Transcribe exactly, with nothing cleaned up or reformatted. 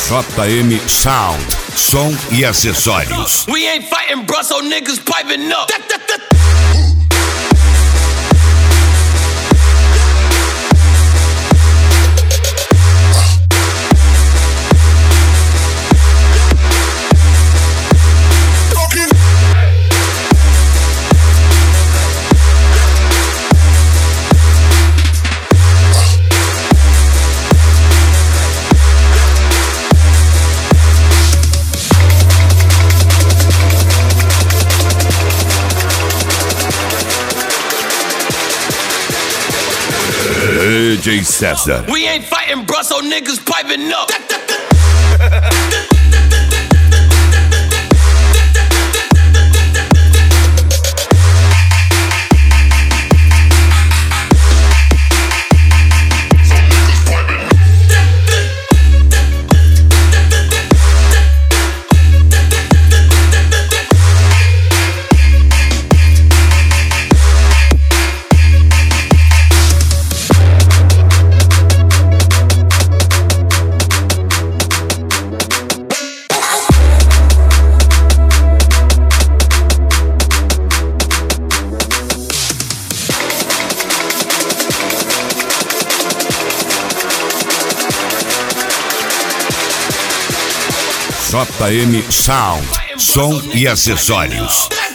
J M Sound, som e acessórios. We ain't fighting, bro, so niggas piping up. That, that, that. D J César. We ain't fighting, bro, so niggas piping up. That, that, that. J M Sound, som e acessórios.